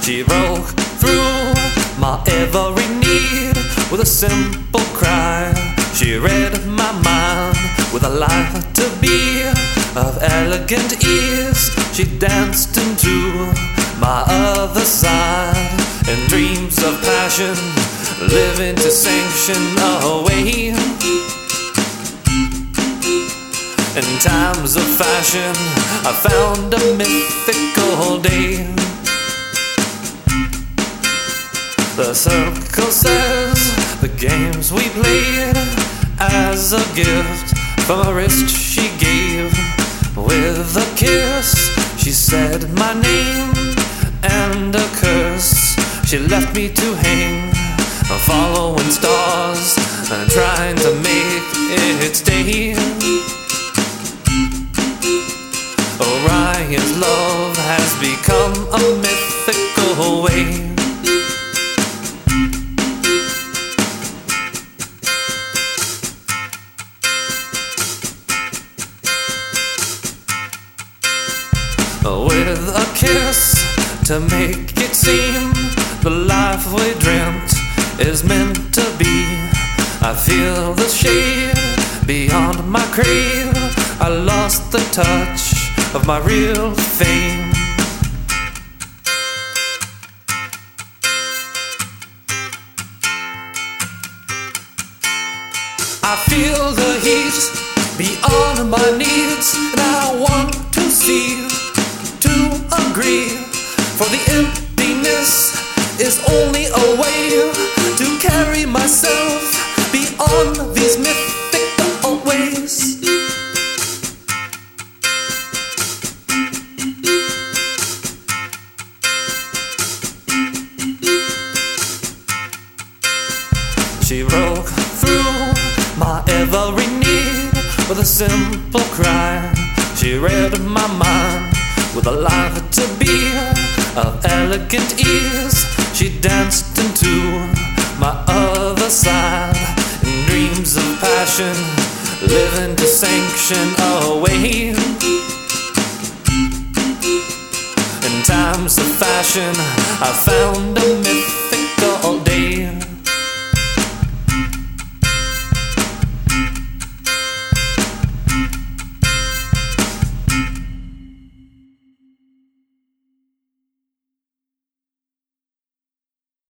She broke through my every need with a simple cry. She read my mind with a life to be of elegant ease. She danced into my other side in dreams of passion, living to sanction away. In times of fashion, I found a mythical day. The circle says the games we played as a gift from a wrist she gave. With a kiss, she said my name, and a curse she left me to hang, following stars and trying to make it stay. Orion's love has become a mythical way. With a kiss to make it seem the life we dreamt is meant to be. I feel the shade beyond my crave. I lost the touch of my real fame. I feel the heat beyond my needs, and I want to see, to agree, for the emptiness is only a way to carry myself beyond these mythical ways. She broke through my every need with a simple cry. She read my mind with a life to be of elegant ease. She danced into my other side in dreams of passion, living to sanction away. In times of fashion, I found a myth